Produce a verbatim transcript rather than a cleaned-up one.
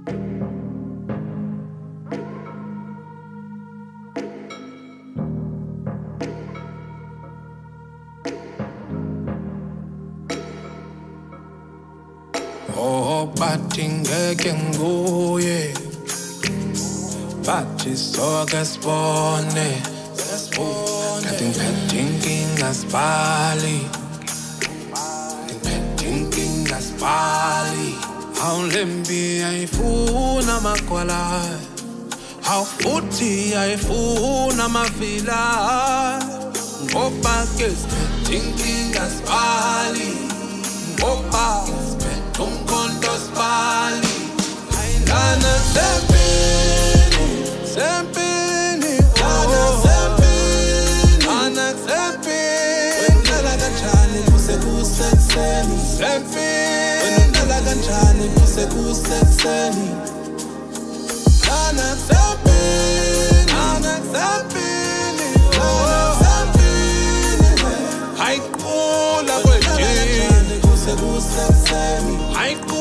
Oh, bathi ngeke nguye, bathi soke sibone, kanti ngiphethe inkinga sibali, ngiphethe inkinga sibali. Awulembi ayifuna amagwala, awu futhi ayifuna amavila, ngoba ke siphethe inkinga sibali, ngoba umkondo sibali. Lana sempini, sempini, lana sempini, lana sempini. Wendala kanjani kuse kusekseni, sempini. Wendala kanjani kuse kusekseni, lana sempini, lana sempini, lana sempini. Haikula kweji, kuse kusekseni. Haikula